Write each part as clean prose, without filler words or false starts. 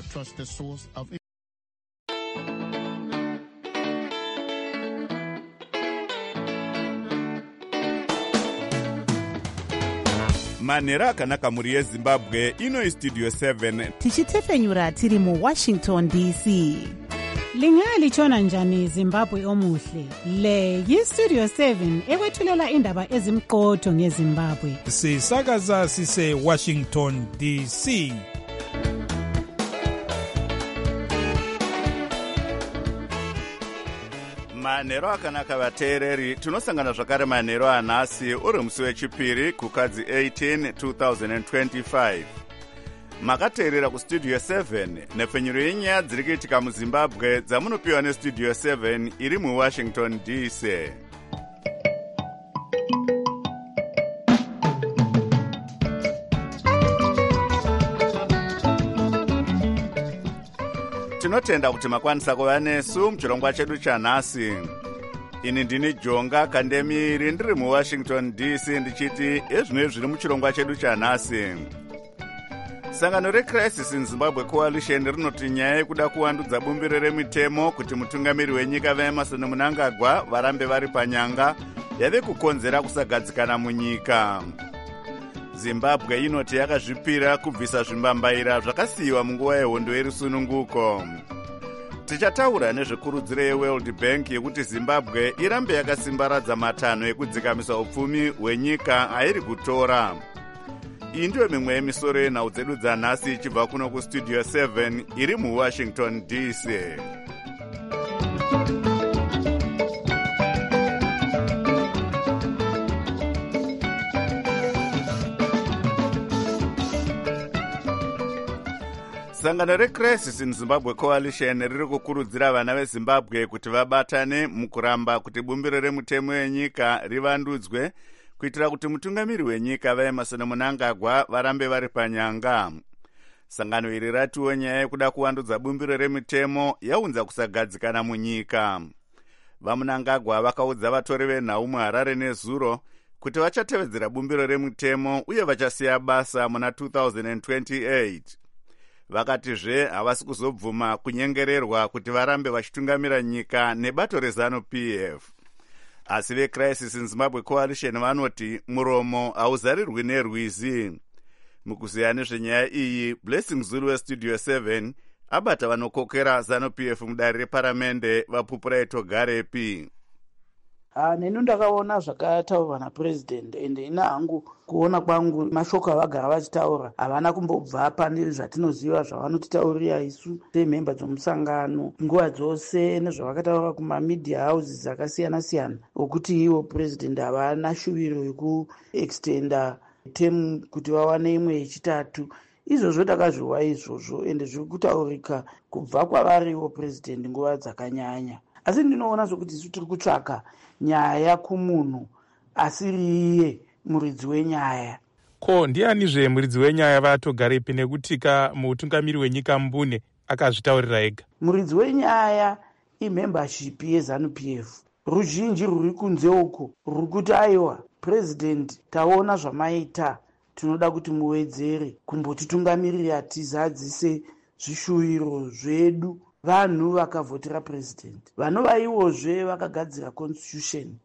trusted source of manhero akanaka mhuri yezimbabwe. ino Studio 7 tichitefenyura tiri muWashington DC. Lingalitshona njani Zimbabwe omuhle? Le yiStudio 7 ekwethulela indaba ezimqotho ngeZimbabwe. Sisakaza sise Washington DC. manhero akanaka vateereri, tinosangana zvakare manhero anhasi uri musi wechipiri kukadzi 18 2025. makateerera kustudio 7 nepfenyuro yenyaya dziri kuitika muzimbabwe dzamunopiwa nestudio 7 iri muwashington DC. tinotenda kuti makwanisa kuva nesu muchirongwa chedu chanhasi. ini ndini Jonga Kandemiri ndiri muwashington DC ndichiti ezvino zviri muchirongwa chedu chanhasi. sangano reCrisis in Zimbabwe Coalition rinoti nyaya yekuda kuvandudza bumbiro remitemo kuti mutungamiri wenyika vaEmmerson Mnangagwa varambe vari panyanga yave kukonzera kusagadzikana munyika. Zimbabwe inoti yakazvipira kubvisa zvimbambaira zvakasiyiwa munguva yehondo yerusununguko. Tichataura nezvekurudziro yeWorld Bank yekuti Zimbabwe irambe yakasimbaradza matanho ekudzikamiswa upfumi hwenyika airi kutora. iyi ndiyo mimwe yemisoro yenhau dzedu dzanhasi ichibva kuno kustudio 7 iri muwashington DC. sangano reCrisis in Zimbabwe Coalition riri kukurudzira vana veZimbabwe kuti vabatane mukuramba kuti bumbiro remutemo wenyika rivandudzwe kuitira kuti mutungamiri wenyika vaEmmerson Mnangagwa varambe vari panyanga. sangano iri ratiwo nyaya yekuda kuvandudza bumbiro remitemo yaunza kusagadzikana munyika. vaMnangagwa vakaudza vatori venhau muHarare nezuro kuti vachatevedzera bumbiro remitemo uye vachasiya basa muna 2028. vakatizve havasi kuzobvuma kunyengererwa kuti varambe vachitungamira nyika nebato reZANU-PF. asi veCrisis in Zimbabwe Coalition vanoti muromo hauzarirwi nerwizi. mukuziya nezvenyaya iyi, Blessing Zulu weStudio 7 abata vanokokera ZANU-PF mudare reparamende vapupura Togarepi. neni ndakaona zvakataurwa naPresident ende ina hangu kuona kwangu mashoko avagara vachitaura havana kumbobva pane zvatinoziva zvavanotitaurira isu semhemba dzomusangano nguva dzose nezvavakataura kumamedia houses akasiyana-siyana okuti ivo President havana shuviro yekuextenda term kuti vawane imwe yechitatu. izvozvo takazviwa izvozvo ende zviri kutaurika kubva kwavarivo President nguva dzakanyanya. asi ndinoona zvokuti isu tiri kutsvaka nyaya kumunhu asiri iye muridzi wenyaya. ko ndianizve muridzi wenyaya vaTogarepi nekutika mutungamiri wenyika Mbune akazvitaurira ega? muridzi wenyaya imembership yeZANU-PF. ruzhinji rwuri kunze uko rwuri kuti aiwa President taona zvamaita, tinoda kuti muwedzere kumbotitungamirira tizadzise zvishuviro zvedu. vanhu vakavhotera President vanova ivozve vakagadzira constitution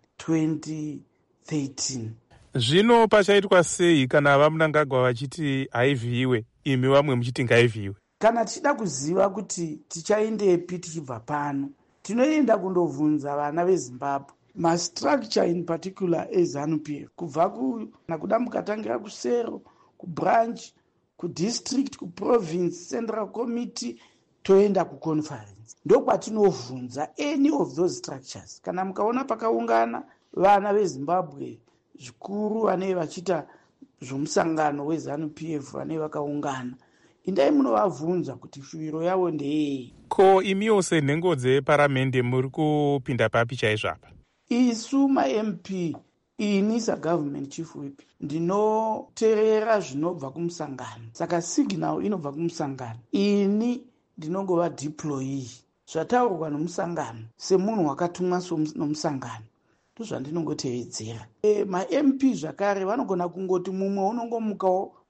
2013. zvino pachaitwa sei kana vaMnangagwa vachiti haivhiyiwe imi vamwe muchiti ngaivhiyiwe? kana tichida kuziva kuti tichaendepi tichibva pano, tinoenda kundobvunza vana veZimbabwe mastructure in particular eZANU-PF kubva nakuda mukatangira kusero, kubranch, kudistrict, kuprovince, central committee toenda kuconference. ndokwatinovhunza any of those structures. kana mukaona pakaungana vana veZimbabwe zvikuru vanenge vachiita zvomusangano weZANU-PF vanenge vakaungana, indai munovabvunza kuti shuviro yavo ndeyei. ko imiwo senhengo dzeparamende muri kupinda papi chaizvo apa? isu maMP, ini sagovernment chief whip ndinoteerera zvinobva kumusangano, saka signal inobva kumusangano. ini ndinongova deployee zvataurwa nomusangano semunhu wakatumwa nomusangano, ndozvandinongotevedzera. maMP zvakare vanogona kungoti mumwe unongomukawo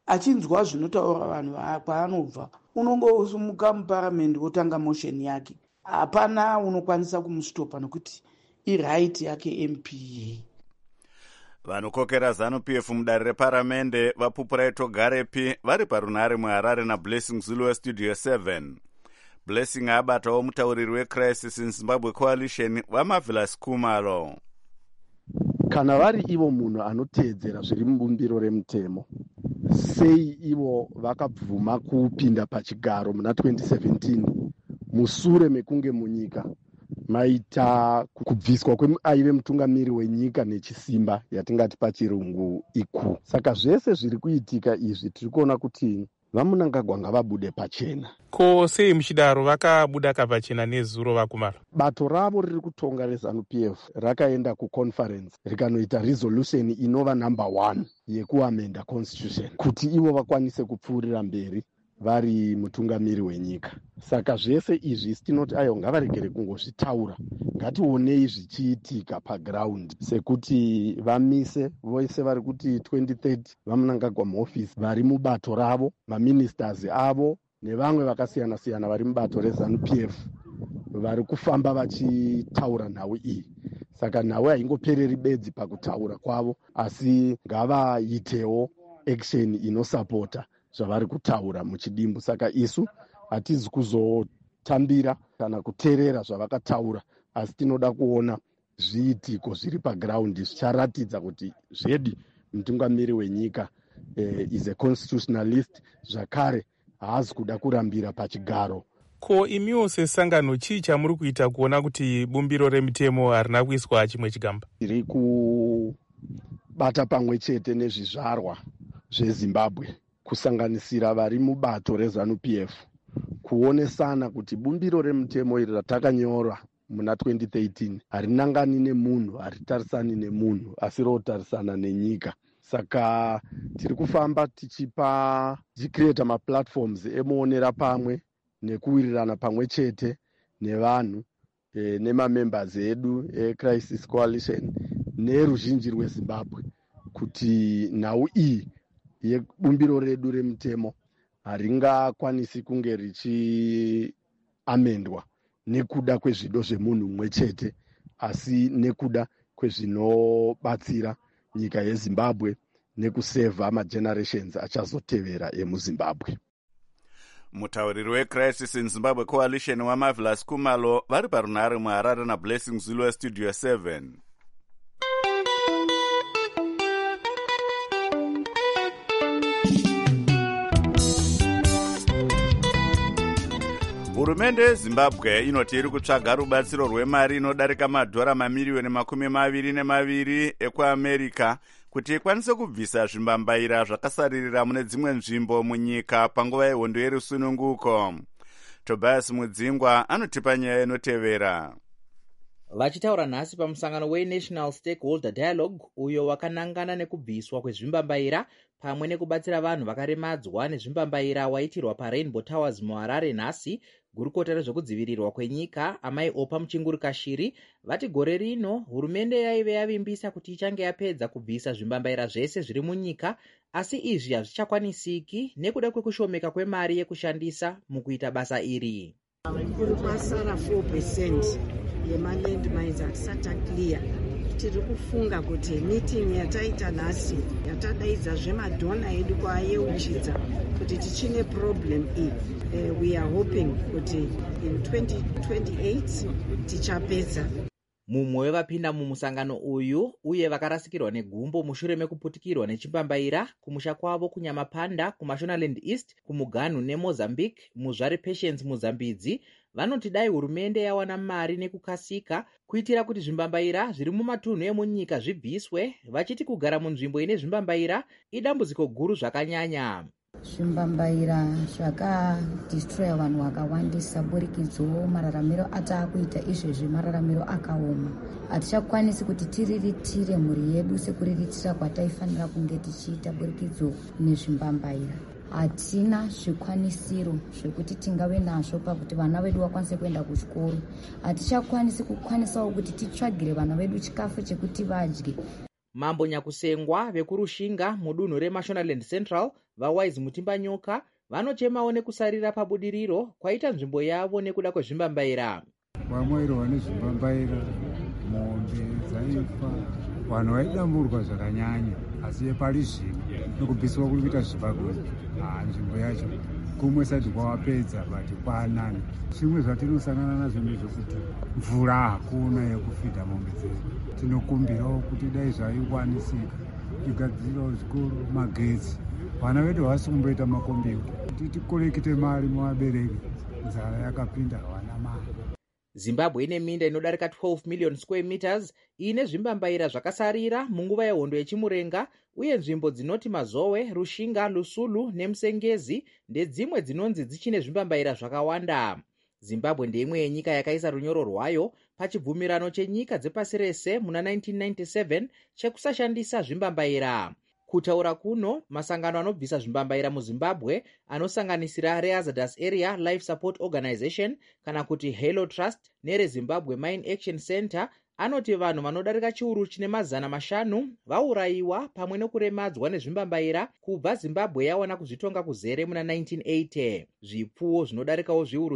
achinzwa zvinotaura vanhu kwaanobva unongosimuka muparamendi wotanga motion yake. Hapana unokwanisa kumustopa nokuti iright yake MPA. Vanokokera ZANU-PF mudare reparamende vaPupurai Togarepi vari parunhare muHarare naBlessing Zulu weStudio 7. Blessing abatawo mutauriri weCrisis in Zimbabwe Coalition waMarvelous Khumalo. Kana vari ivo munhu anoteedzera zviri mubumbiro remutemo, sei ivo vakabvuma kupinda pachigaro muna 2017 musure mekunge munyika maita kubviswa kwaive mutungamiri wenyika nechisimba yatingati pachirungu iku. Saka zvese zviri kuitika izvi tiri kuona kuti vaMunangagwa ngavabude pachena. Ko sei muchidaro vakabuda kapachena nezuro vaKhumalo? Bato ravo riri kutonga reZANU-PF rakaenda kuconference rikanoita resolution inova number 1 yekuamenda constitution kuti ivo vakwanise kupfuurira mberi vari mutungamiri wenyika. Saka zvese izvi tinoti ayo ngavaregere kungozvitaura, ngationei zvichiitika paground, sekuti vamise vose vari kuti 2030 vaMunangagwa muoffice vari mubato ravo, maministers avo nevamwe vakasiyana siyana vari mubato reZANU-PF vari kufamba vachitaura nhau iyi. Saka nhau haingopereri bedzi pakutaura kwavo, asi ngavaitewo action inosapota zvavari kutaura muchidimbu. Saka isu hatizi kuzotambira kana kuteerera zvavakataura, asi tinoda kuona zviitiko zviri paground zvicharatidza kuti zvedi mutungamiri wenyika is a constitutionalist, zvakare haazi kuda kurambira pachigaro. Ko imiwo sesangano chii chamuri kuita kuona kuti bumbiro remutemo harina kuiswa chimwe chigamba? Tiri kubata pamwe chete nezvizvarwa zveZimbabwe kusanganisira vari mubato reZANU-PF kuonesana kuti bumbiro remutemo iri ratakanyora muna 2013 harinangani nemunhu, haritarisani nemunhu, asi rotarisana nenyika. Saka tiri kufamba tichicreata maplatforms emuonera pamwe nekuwirirana pamwe chete nevanhu nemamembers edu eCrisis Coalition neruzhinji rweZimbabwe kuti nhau iyi yebumbiro redu remutemo haringakwanisi kunge richiamendwa nekuda kwezvido zvemunhu mumwe chete, asi nekuda kwezvinobatsira nyika yeZimbabwe nekusevha magenerations achazotevera emuZimbabwe. Mutauriri weCrisis in Zimbabwe Coalition waMarvelous Khumalo vari parunhare muHarare naBlessing Zulu weStudio 7. Hurumende yeZimbabwe inoti iri kutsvaga rubatsiro rwemari inodarika madhora mamiriyoni 22 ekuAmerica kuti ikwanise kubvisa zvimbambaira zvakasaririra mune dzimwe nzvimbo munyika panguva yehondo yerusununguko. Tobias Mudzingwa anotipa nyaya inotevera. Vachitaura nhasi pamusangano weNational Stakeholder Dialogue uyo wakanangana nekubviswa kwezvimbambaira pamwe nekubatsira vanhu vakaremadzwa nezvimbambaira waitirwa paRainbow Towers muHarare nhasi, gurukota rezvekudzivirirwa kwenyika Amai Opa Muchingurukashiri vati gore rino hurumende yaive yavimbisa kuti ichange yapedza kubvisa zvimbambaira zvese zviri munyika, asi izvi hazvichakwanisiki nekuda kwekushomeka kwemari yekushandisa mukuita basa iri. Kuri kwasara 4% yemalandmines hatisati clear. Tiri kufunga kuti meeting yataita nhasi yatadaidza zvemadhona edu kwaayeuchidza kuti tichine problem iyi. We are hoping kuti in 2028 tichapedza. Mumwe wevapinda mumusangano uyu uye vakarasikirwa negumbo mushure mekuputikirwa nechimbambaira kumusha kwavo kuNyamapanda, kuMashonaland East, kuMuganu neMozambique, muzvare Patience Muzambidzi, vanoti dai hurumende yawana mari nekukasika kuitira kuti zvimbambaira zviri mumatunhu emunyika zvibviswe, vachiti kugara munzvimbo ine zvimbambaira idambudziko guru zvakanyanya. Zvimbambaira zvakadistroya vanhu vakawandisa, burikidzo mararamiro ataakuita izvezvi mararamiro akaoma. Hatichakwanisi kuti tiriritire mhuri yedu sekuriritira kwataifanira kunge tichiita burikidzo nezvimbambaira. Hatina zvikwanisiro zvekuti tingave nazvo pakuti vana vedu vakwanise kuenda kuchikoro. Hatichakwanisi kukwanisawo kuti titsvagire vana vedu chikafu chekuti vadye. Mambo Nyakusengwa vekurushinga mudunhu reMashonaland Central vaWise Mutimbanyoka vanochemawo nekusarira pabudiriro kwaita nzvimbo yavo nekuda kwezvimbambaira. Vamwairwa nezvimbambaira, mombe dzaifa, vanhu vaidamburwa zvakanyanya, asi pari zvino nokubviswa kuri kuita Zimbabwe, nzvimbo yacho kumwe sati kwavapedza bati kwanani. Zvimwe zvatinosangana nazvo ndezvokuti mvura hakuna yekufidha mombe dzedu. Tinokumbirawo kuti dai zvaikwanisika igadzirawo zvikoro, magetsi, vana vedu havasi kumboita makombiyuta, kuti tikorekite mari muvabereki, nzara yakapinda havana mari. Zimbabwe ine minda inodarika 12 million square meters ine zvimbambaira zvakasarira munguva yehondo yechimurenga, uye nzvimbo dzinoti Mazowe, Rushinga, Lusulu neMusengezi ndedzimwe dzinonzi dzichine zvimbambaira zvakawanda. Zimbabwe ndeimwe yenyika yakaisa runyoro rwayo pachibvumirano chenyika dzepasi rese muna 1997 chekusashandisa zvimbambaira. Kutaura kuno, masangano anobvisa zvimbambaira muZimbabwe anosanganisira reHazardous Area Life Support Organization kana kuti Halo Trust nereZimbabwe Mine Action Center anoti vanhu vanodarika chiuru chine 500 vaurayiwa pamwe nekuremadzwa nezvimbambaira kubva Zimbabwe yawana kuzvitonga kuzere muna 1980. Zvipfuwo zvinodarikawo zviuru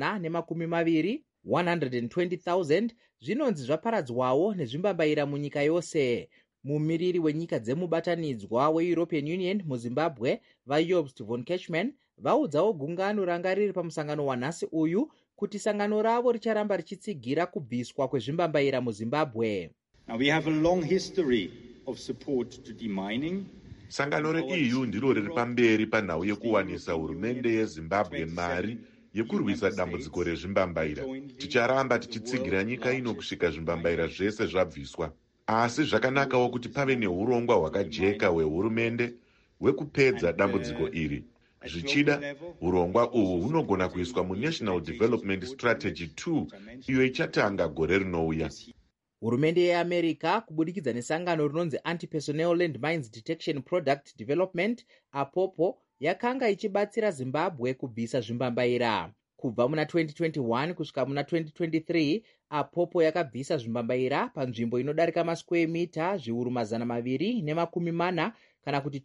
120 120,000 zvinonzi zvaparadzwawo nezvimbambaira munyika yose. Mumiriri wenyika dzemubatanidzwa weEuropean Union muZimbabwe vaJobst von Kechman vaudzawo gungano ranga riri pamusangano wanhasi uyu kuti sangano ravo richaramba richitsigira kubviswa kwezvimbambaira muZimbabwe. Now we have a long history of support to demining. Sangano reEU ndiro riri pamberi panhau yekuwanisa hurumende yeZimbabwe mari yekurwisa dambudziko rezvimbambaira. Ticharamba tichitsigira nyika ino kusvika zvimbambaira zvese zvabviswa. Asi zvakanakawo kuti pave neurongwa hwakajeka hwehurumende hwekupedza dambudziko iri. Zvichida, urongwa uhu hunogona kuiswa muNational Development Strategy 2 iyo ichatanga gore rinouya. Hurumende yeAmerica kubudikidza nesangano rinonzi Anti-Personnel Landmines Detection Product Development APOPO yakanga ichibatsira Zimbabwe kubvisa zvimbambaira. Kubva muna 2021 kusvika muna 2023, APOPO yakabvisa zvimbambaira panzvimbo inodarika masquare mita zviuru 240 kana kuti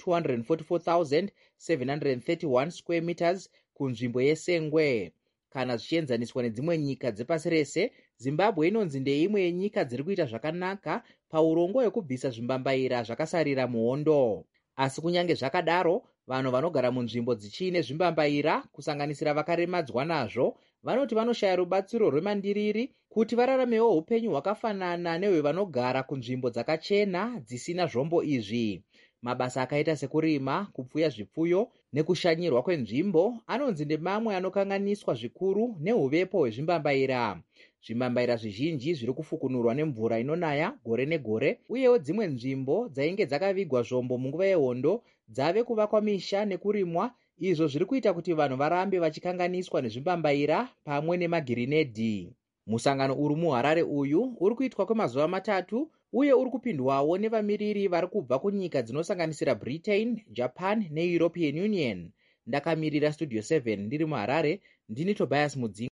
244,731 square meters kunzvimbo yeSengwe. Kana zvichienzaniswa nedzimwe nyika dzepasi rese, Zimbabwe inonzi ndeimwe yenyika dziri kuita zvakanaka paurongo hwekubvisa zvimbambaira zvakasarira muhondo. Asi kunyange zvakadaro, vanhu vanogara munzvimbo dzichine zvimbambaira kusanganisira vakaremadzwa nazvo vanoti vanoshaya rubatsiro rwemandiriri kuti vararamewo upenyu hwakafanana nehwevanogara kunzvimbo dzakachena dzisina zvombo izvi. Mabasa akaita sekurima, kupfuya zvipfuyo nekushanyirwa kwenzvimbo anonzi ndemamwe anokanganiswa zvikuru nehuvepo hwezvimbambaira. Zvimbambaira zvizhinji zviri kufukunurwa nemvura inonaya gore negore, uyewo dzimwe nzvimbo dzainge dzakavigwa zvombo munguva yehondo dzave kuvakwa misha nekurimwa, izvo zviri kuita kuti vanhu varambe vachikanganiswa nezvimbambaira pamwe nemagirinedhi. Musangano uri muHarare uyu uri kuitwa kwemazuva 3 uye uri kupindwawo nevamiriri vari kubva kunyika dzinosanganisira Britain, Japan neEuropean Union. Ndakamirira Studio 7 ndiri muHarare, ndini Tobias Mudzinga.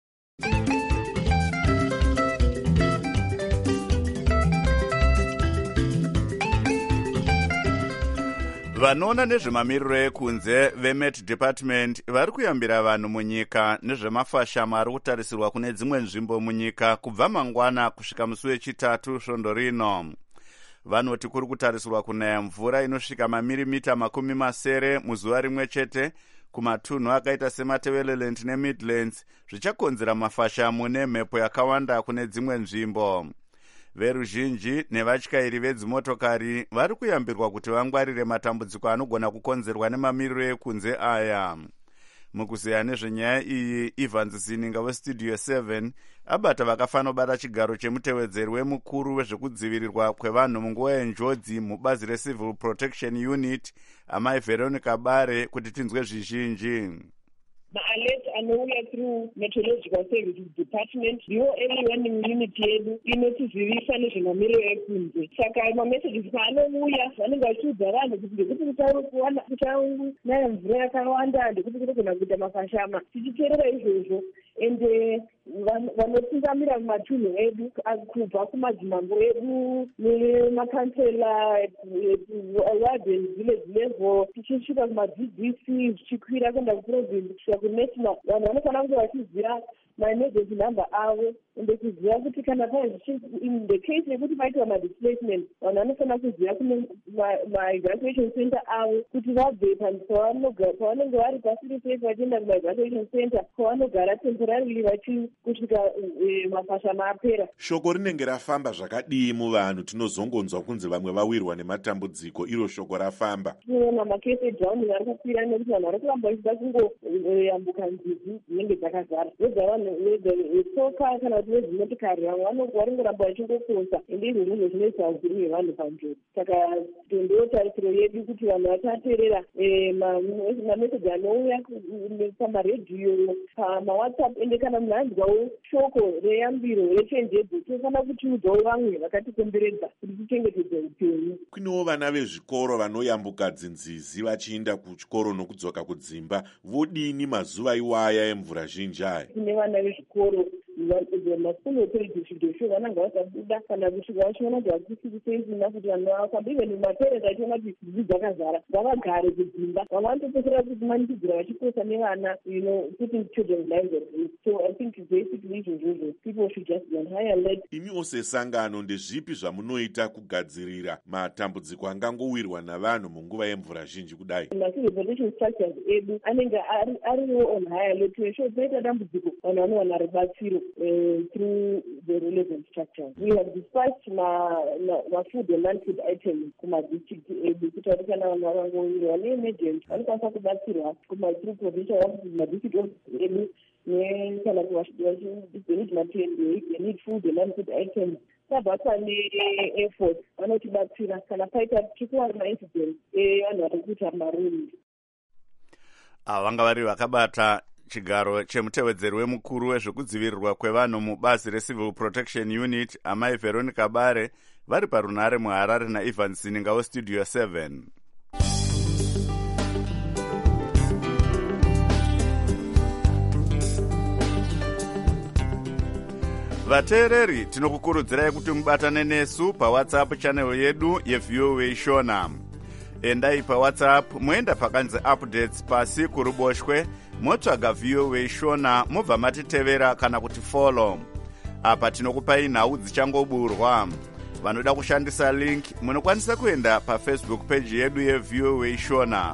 Vanoona nezvemamiriro ekunze veMet Department vari kuyambira vanhu munyika nezvemafashamo ari kutarisirwa kune dzimwe nzvimbo munyika kubva mangwana kusvika musi wechitatu svondo rino. Vanoti kuri kutarisirwa kunaya mvura inosvika mamilimita 70 muzuva rimwe chete kumatunhu akaita seMatabeleland neMidlands, zvichakonzera mafashamo nemhepo yakawanda kune dzimwe nzvimbo. Veruzhinji nevatyairi vedzimotokari vari kuyambirwa kuti vangwarire matambudziko anogona kukonzerwa nemamiriro ekunze aya. Mukuzeya nezvenyaya iyi, Evans Zininga weStudio 7 abata vakafanobata chigaro chemutevedzeri wemukuru wezvekudzivirirwa kwevanhu munguva yenjodzi mubazi reCivil Protection Unit, amai Veronica Bare, kuti tinzwe zvizhinji. Ma-alert anouya through Meteorological Services Department ndiwo early warning unit yedu inotizivisa nezvemamiriro ekunze. Saka mamessages paanouya vanenge vachiudza vanhu kuti ndekuti kuchaunaya mvura yakawanda, ndekuti kunogona kuita mafashama. Tichiteerera izvozvo ende vanotungamira matunhu edu kubva kumadzimambo edu nemakansela ward and village level tichisvika kumaDDC zvichikwira kuenda kuprovince kusvika kunational, vanhu vanofanira kunge vachiziva maemergency number avo ende kuziva kuti kana in the case yekuti paitwa madisplacement vanhu vanofanira kuziva kune maevacuation center avo kuti vabve pavanenge vari pasiri safe vachienda kumaevacuation center kwavanogara temporarily kusvika mafashana apera. Shoko rinenge rafamba zvakadii muvanhu? Tinozongonzwa kunzi vamwe vawirwa nematambudziko, iro shoko rafamba. Tinoona makese edhawuni ari kukwira nekuti vanhu vari kuramba vachida kungoyambuka nzizi dzinenge dzakazara. Vega vanhu vetsoka kana kuti vezimotikari vamwe varingoramba vachingokosa, ende izvo ndizvo zvinoisa upenyu hwevanhu panjodzi. Saka ndotarisiro yedu kuti vanhu vachateerera mameseji anouya pamaredhiyo, pamawhatsapp, ende kana munhu anzwawo shoko reyambiro rechenjedzo tinofanira kutiudzawo vamwe vakatikomberedza kuti tichengetedze upenyu. Kunewo vana vezvikoro vanoyambuka dzinzizi vachienda kuchikoro nokudzoka kudzimba, vodini mazuva iwaya emvura zhinji aya? Kune vana vezvikoro masikulu authority zvidhosho vananga vasabuda kana kusvika vachiona kuti hakusisiseiina kuti vanhu vafamba even mumaperenti achiona kuti zizi dzakazara ngavagare kudzimba. Vamwe vanotopedzera kumanikidzira vachikosa nevana, putting children's lives at risk. So I think basically izvozvo people should just be on high alert. Imiwo sesangano ndezvipi zvamunoita kugadzirira matambudziko angangowirwa navanhu munguva yemvura zhinji kudai? Macivil protection structures edu anenge ariwo on high alert to ensure paita dambudziko vanhu vanowana rubatsiro through the relevant structures. We have dispatched food and non-food items kumadistrict edu kuti vari kana vanhu vangowirwa neemergent vanokwanisa kubatsirwa through provision of madistrict offices edu kana vachidenit material, they need food and non-food items. Tabata neAir Force vanotibatsira kana paita tichikuwana maincident vanhu vari kuita marundi. Vanga vari vakabata chigaro chemutevedzeri wemukuru wezvekudzivirirwa kwevanhu mubazi reCivil Protection Unit, amai Veronica Bare, vari parunare muHarare naIvan Sininga weStudio 7. Vateereri, tinokukurudzirai kuti mubatane nesu paWhatsApp channel yedu yeVOA Shona. Endai paWhatsApp, moenda pakanzi updates pasi kuruboshwe, motsvaga VOA Shona, mobva matitevera kana kuti follow. Apa tinokupai nhau dzichangoburwa. Vanoda kushandisa link, munokwanisa kuenda paFacebook page yedu yeVOA Shona.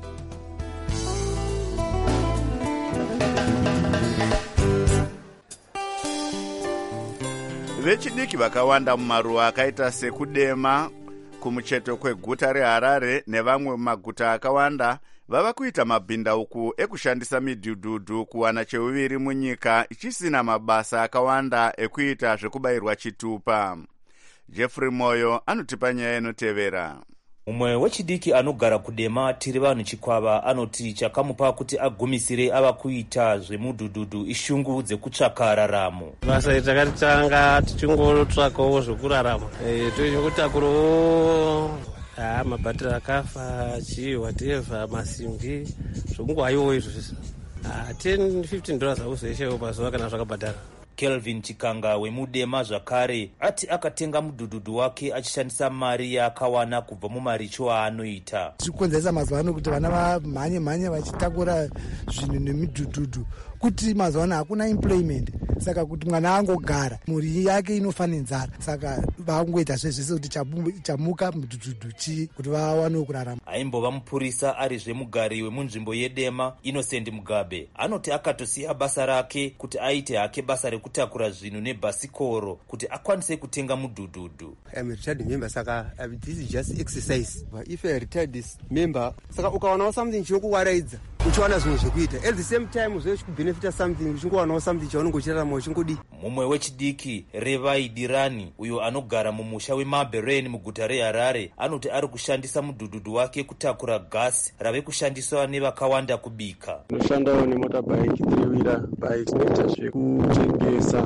Vechidiki vakawanda mumaruwa akaita sekudema kumucheto kweguta reHarare nevamwe mumaguta akawanda vava kuita mabhindauku ekushandisa midhudhudhu kuwana cheuviri munyika ichisina mabasa akawanda ekuita zvekubayirwa chitupa. Jeffrey Moyo anotipa nyaya inotevera. Mumwe wechidiki anogara kudema tiri vanhu chikwava anoti chakamupa kuti agumisire ava kuita zvemudhudhudhu ishungu dzekutsvaka raramo. Basa takatanga tichingorotsvakawo zvekurarama, tochingotakawo mabhatiri akafa chii whatever, masimbi zvomungwaiwo izvo $10-15 auzoishawo pazuva kana zvakabhadhara. Kelvin Chikanga wemudema zvakare ati akatenga mudhudhudhu wake achishandisa mari yaakawana kubva mumaricho aanoita. Zvikonzeresa mazuva ano kuti vana vamhanye vachitakura zvinhu nemidhudhudhu kuti mazuva ano hakuna employment, saka kuti mwana angogara mhuri yake inofana nzara, saka vangoita zvese kuti chamuka mudhudhudhu kuti vawanewo kurarama. Aimbova mupurisa ari zvemugari wemunzvimbo yedema Innocent Mugabe anoti akatosiya basa rake kuti aite hake basa rekutakura zvinhu nebhasikoro kuti akwanise kutenga mudhudhudhu. I'm a retired member, saka this is just exercise. But if a retired member, saka ukawanawo something chinokuwaraidza uchiwana zvimwe zvekuita at the same time uzochikubenefita something uchingowanawo something chaunenge uchirarama uchingodi. Mumwe wechidiki Revai Dirani uyo anogara mumusha weMaberen muguta reHarare anoti ari kushandisa mudhudhudhu wake kutakura gasi rave kushandiswa nevakawanda kubika. Tinoshandawo nemotorbike, 3-wheeler bike, tinoita zvekutengesa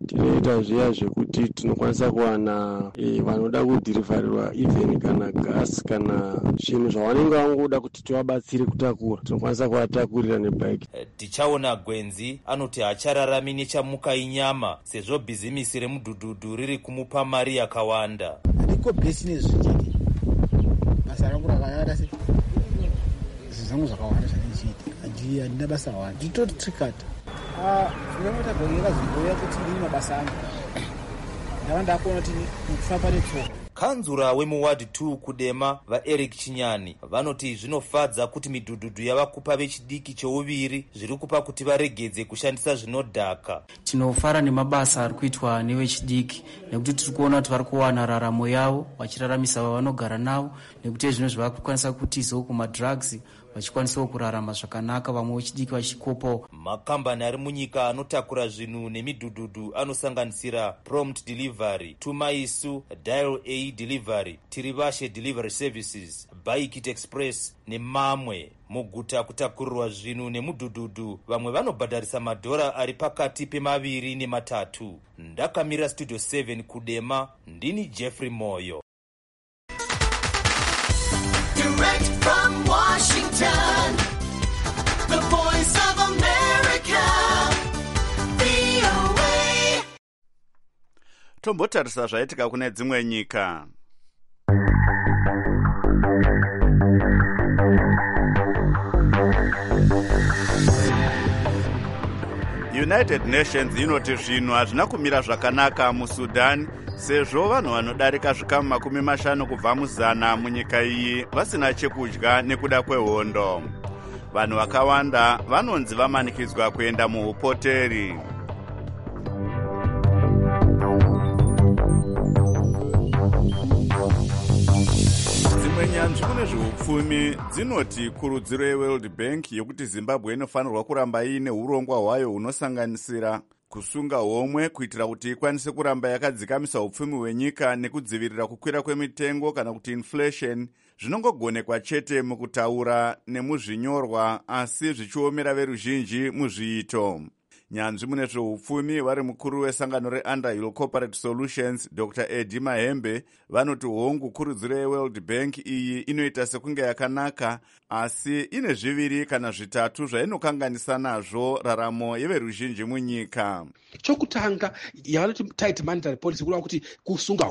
tinoita zviya zvekuti tinokwanisa kuwana vanoda kudhirivharirwa even kana gasi kana zvinhu zvavanenge vangoda kuti tivabatsire kutakura, tinokwanisa kuvatakurira nebhaiki. Tichaona Gwenzi anoti hachararami nechamuka inyama sezvo bhizimisi remudhudhudhu riri kumupa mari yakawanda. Ndiko business zvitiki basa rangu rakawanda sei zvizangu zvakawanda zvanichiita handina basa wanda nditoti trikata zvinoita gonyera zvingoya kuti ndini mabasa angu ndava ndakuona kuti kufamba netsoka. Kanzura wemuward 2 kudema vaEric Chinyani vanoti zvinofadza kuti midhudhudhu yava kupa vechidiki cheuviri zviri kupa kuti varegedze kushandisa zvinodhaka. Tinofara nemabasa ari kuitwa nevechidiki nekuti tiri kuona kuti vari kuwana raramo yavo vachiraramisa vavanogara navo, nekuti zvino zvava kukwanisa kutizawo kumadrugs vachikwanisawo kurarama zvakanaka, vamwe vechidiki vachikopawo. Makambani ari munyika anotakura zvinhu nemidhudhudhu anosanganisira Prompt Delivery, Tumaisu, Dial A Delivery, Tirivashe Delivery Services, Bikit Express nemamwe. Muguta kutakurirwa zvinhu nemudhudhudhu vamwe vanobhadharisa madhora ari pakati pe2 ne3. Ndakamira Studio 7 kudema, ndini Jeffrey Moyo. Direct from Washington, the voice of America, VOA. Tombotarisa zvaitika kune dzimwe nyika. United Nations inoti zvinhu hazvina kumira zvakanaka muSudan sezvo vanhu vanodarika zvikamu 50 kubva muzana munyika iyi vasina chekudya nekuda kwehondo. Vanhu vakawanda vanonzi vamanikidzwa kuenda muhupoteri. Dzimwe nyanzvi kune zveupfumi dzinoti kurudziro yeWorld Bank yokuti Zimbabwe inofanirwa kuramba iine urongwa hwayo hunosanganisira kusunga homwe kuitira kuti ikwanise kuramba yakadzikamisa upfumi hwenyika nekudzivirira kukwira kwemitengo kana kuti inflation, zvinongogonekwa chete mukutaura nemuzvinyorwa asi zvichiomera veruzhinji muzviito. Nyanzvi mune zveupfumi vari mukuru wesangano reUnderhill Corporate Solutions Dr. Eddie Mahembe vanoti hongu kurudziro yeWorld Bank iyi inoita sekunge yakanaka asi ine 2 kana 3 zvainokanganisa nazvo raramo yeveruzhinji munyika. Chokutanga yavanoti tight monetary policy kureva kuti kusunga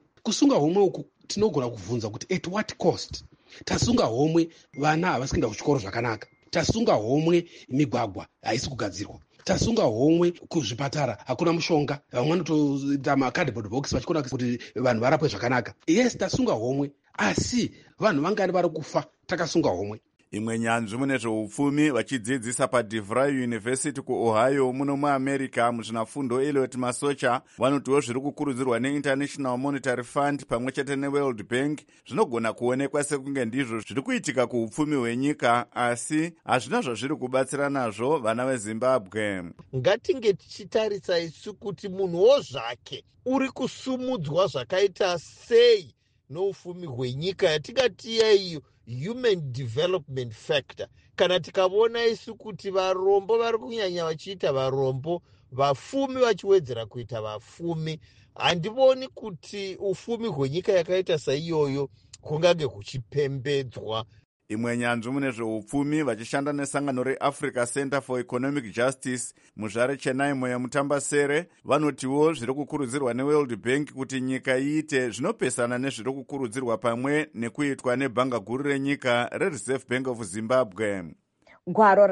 homwe uku tinogona kuvhunza kuti at what cost? Tasunga homwe vana havasi kuenda kuchikoro zvakanaka, tasunga homwe migwagwa haisi kugadzirwa, tasunga homwe kuzvipatara hakuna mushonga, vamwe vanotoita macardboard box vachikona kuti vanhu varapwe zvakanaka. Yes, tasunga homwe asi vanhu vangani vari kufa takasunga homwe. Imwe nyanzvi mune zveupfumi vachidzidzisa paDeVry University kuOhio muno muAmerica muzvinafundo Elliot Masocha vanotiwo zviri kukurudzirwa neInternational Monetary Fund pamwe chete neWorld Bank zvinogona kuonekwa sekunge ndizvo zviri kuitika kuupfumi hwenyika asi hazvina zvazviri kubatsira nazvo vana veZimbabwe. Ngatinge tichitarisa isu kuti munhuwo zvake uri kusumudzwa zvakaita sei noupfumi hwenyika yatingati iyo human development factor. Kana tikaona isu kuti varombo vari kunyanya vachiita varombo, vafumi vachiwedzera kuita vafumi, handivoni kuti ufumi hwenyika yakaita saiyoyo kungange kuchipembedzwa. Imwe nyanzvi mune zveupfumi vachishanda nesangano reAfrica Center for Economic Justice muzvare Chennai Moya Mutambasere vanotiwo zviri kukurudzirwa neWorld Bank kuti nyika iite zvinopesana nezviri kukurudzirwa pamwe nekuitwa nebhanga guru renyika reReserve Bank of Zimbabwe. Gwaro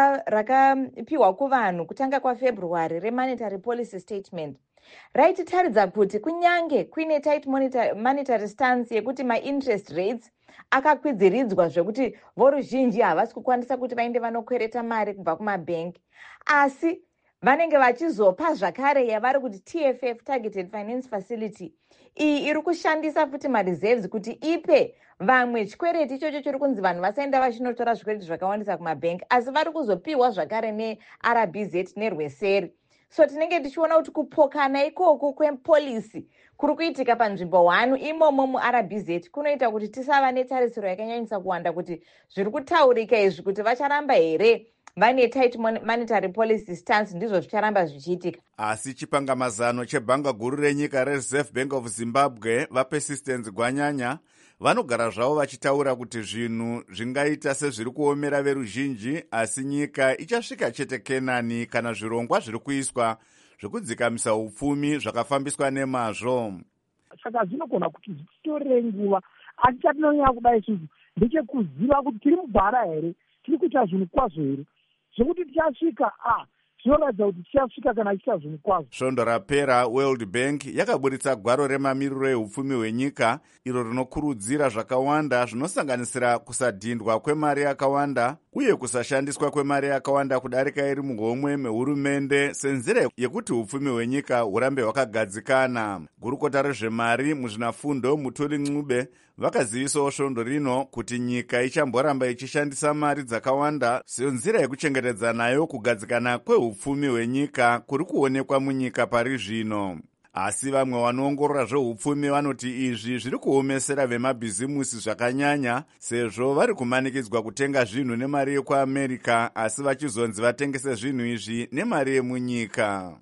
rakapiwa kuvanhu kutanga kwaFebruary reMonetary Policy Statement raititaridza kuti kunyange kuine tight monetary stance yekuti ma-interest rates akakwidhiridzwa zvekuti voruzhinji havasi kukwanisa kuti vaende vanokwereta mari kubva kumabhengi, asi vanenge vachizopa zvakare yavari kuti TFF, Targeted Finance Facility. Iyi iri kushandisa futi mareserves kuti ipe vamwe chikwereti ichocho chiri kunzi vanhu vasaenda vachinotora zvikwereti zvakawandisa kumabhengi, asi vari kuzopiwa zvakare neRBZ neRweseri. So tinenge tichiona kuti kupokana ikoko kwepolisi kuri kuitika panzvimbo 1 imomo muRBZ kunoita kuti tisava netarisiro yakanyanyisa kuwanda kuti zviri kutaurika izvi kuti vacharamba here vane tight monetary policy stance ndizvo zvicharamba zvichiitika. Asi chipangamazano chebhanga guru renyika rereserve bank of zimbabwe vapersistence gwanyanya vanogara zvavo vachitaura kuti zvinhu zvingaita sezviri kuomera veruzhinji, asi nyika ichasvika chete Kenani kana zvirongwa zviri kuiswa zvekudzikamisa upfumi zvakafambiswa nemazvo. Saka zvinogona kuti zvitorere nguva, asi chatinonyanya kuda isusu ndechekuziva kuti tiri mugwara here, tiri kuita zvinhu kwazvo here, zvekuti tichasvika zvinoratidza kuti tichasvika kana ichita zvinhu kwazvo. Svondo rapera World Bank yakaburitsa gwaro remamiriro ehupfumi hwenyika iro rinokurudzira zvakawanda zvinosanganisira kusadhindwa kwemari yakawanda uye kusashandiswa kwemari yakawanda kudarika iri muhomwe mehurumende senzira yekuti hupfumi hwenyika hurambe hwakagadzikana. Gurukota rezvemari muzvinafundo Mutoli Ncube vakazivisawo svondo rino kuti nyika ichamboramba ichishandisa mari dzakawanda senzira yekuchengetedza nayo kugadzikana kwehupfumi hwenyika kuri kuonekwa munyika pari zvino. Asi vamwe vanoongorora zvehupfumi vanoti izvi zviri kuomesera vemabhizimusi zvakanyanya, sezvo vari kumanikidzwa kutenga zvinhu nemari yekuAmerica asi vachizonzi vatengese zvinhu izvi nemari yemunyika.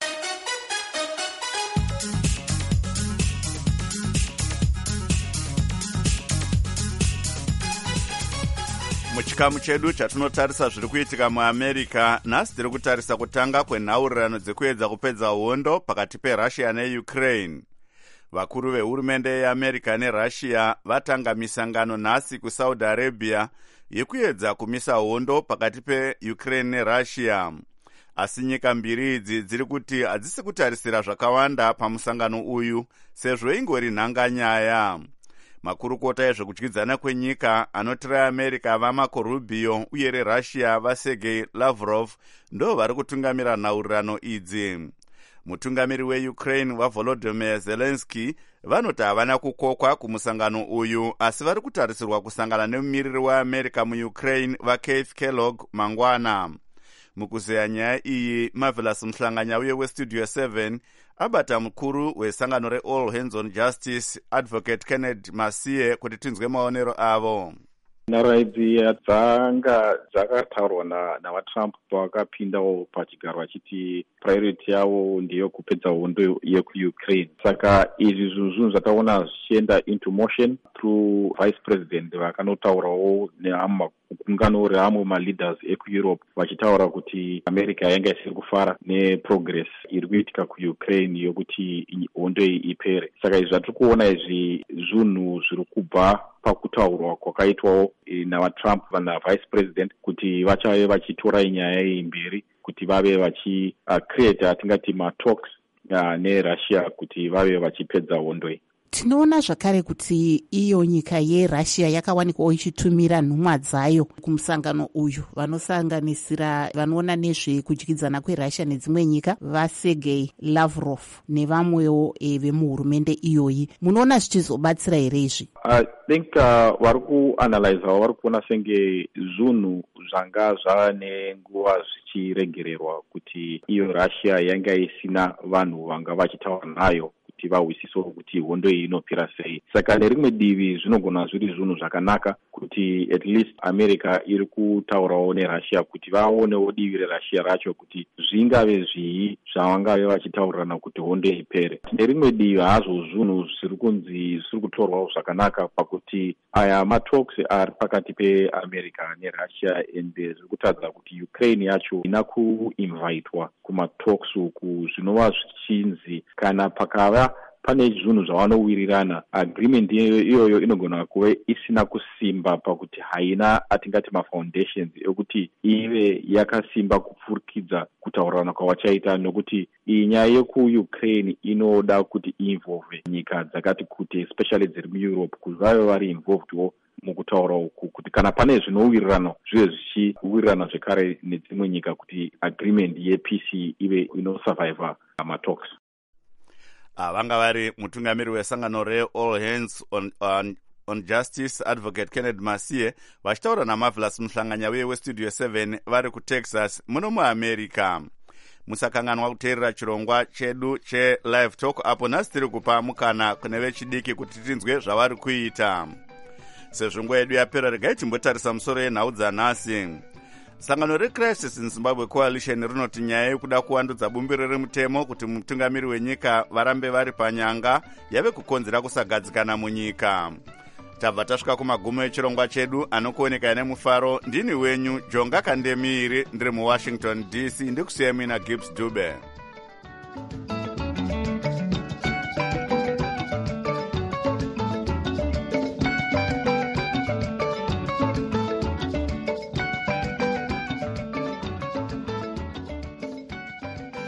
Muchikamu chedu chatinotarisa zviri kuitika muAmerica, nhasi tiri kutarisa kutanga kwenhaurirano dzekuedza kupedza hondo pakati peRussia neUkraine. Vakuru vehurumende yeAmerica neRussia vatanga misangano nhasi kuSaudi Arabia yekuedza kumisa hondo pakati peUkraine neRussia. Asi nyika mbiri idzi dziri kuti hadzisi kutarisira zvakawanda pamusangano uyu sezvo ingori nhanganyaya. Makurukota ezvekudyidzana kwenyika anoti reAmerica vaMarco Rubio uye reRussia vaSergei Lavrov ndo vari kutungamira nhaurirano idzi. Mutungamiri weUkraine waVolodymyr Zelensky vanoti havana kukokwa kumusangano uyu, asi vari kutarisirwa kusangana nemumiriri weAmerica muUkraine vaKeith Kellogg mangwana. Mukuzeya nyaya iyi, Marvelous Mhlanganya uye weStudio 7 abata mukuru wesangano reAll Hands on Justice Advocate Kenneth Masiye kuti tinzwe maonero avo. Nharo idzi dzanga dzakataurwa navaTrump pavakapindawo pachigaro vachiti priority yavo ndiyo kupedza hondo yekuUkraine. Saka izvi zvinhu zvataona zvichienda into motion through vice president vakanotaurawo nekungano reamwe maleaders ekuEurope vachitaura kuti America yanga isiri kufara neprogress iri kuitika kuUkraine yokuti hondo iyi ipere. Saka izvi zvatiri kuona izvi zvinhu zviri kubva pakutaurwa kwakaitwawo navaTrump navice president kuti vachave vachitora nyaya iyi mberi kuti vave vachicreate atingati matalks neRussia kuti vave vachipedza hondo iyi. Tinoona zvakare kuti iyo nyika yeRussia yakawanikwawo ichitumira nhumwa dzayo kumusangano uyu vanosanganisira vanoona nezvekudyidzana kweRussia nedzimwe nyika vaSergei Lavrov nevamwewo vemuhurumende iyoyi. Munoona zvichizobatsira here izvi? I think vari kuanalyze vari kuona senge zvinhu zvanga zvava nenguva zvichiregererwa kuti iyo Russia yanga isina vanhu vanga vachitaura nayo kuti vahwisisewo kuti hondo iyi inopera sei. Saka nerimwe divi zvinogona zviri zvinhu zvakanaka kuti at least America iri kutaurawo neRussia kuti vaonewo divi reRussia racho kuti zvingave zvii zvavangave vachitaurirana kuti hondo ipere. Nerimwe divi hazvo zvinhu zviri kunzi zviri kutorwawo zvakanaka pakuti aya matalks ari pakati peAmerica neRussia ende zviri kutaridza kuti Ukraine yacho ina kuinvitwa kumatalks uku, zvinova zvichinzi kana pakava pane zvinhu zvavanowirirana agreement iyoyo inogona kuve isina kusimba pakuti haina atingati mafoundations ekuti ive yakasimba kupfurikidza kutaurirana kwavachaita, nokuti iyi nyaya yekuUkraine inoda kuti involve nyika dzakati kuti especially dziri muEurope kuti vave vari involvedwo mukutaura uku kuti kana pane zvinowirirana zvive zvichiwirirana zvekare nedzimwe nyika kuti agreement yepeace ive inosurviva matalks. Vanga vari mutungamiri wesangano reAll Hands on Justice Advocate Kenneth Masiye vachitaura naMarvelous Mhlanganya uye weStudio 7 vari kuTexas muno muAmerica. Musakanganwa kuteerera chirongwa chedu cheLive Talk apo nhasi tiri kupa mukana kune vechidiki kuti tinzwe zvavari kuita. Sezvo nguva yedu yapera, regai timbotarisa musoro yenhau dzanhasi. sangano recrisis in Zimbabwe Coalition rinoti nyaya yekuda kuvandudza bumbiro remutemo kuti mutungamiri wenyika varambe vari panyanga yave kukonzera kusagadzikana munyika. Tabva tasvika kumagumo echirongwa chedu. Anokuoneka nemufaro ndini wenyu Jonga Kandemiri, ndiri muWashington DC. Ndikusiyai mina Gibbs Dube.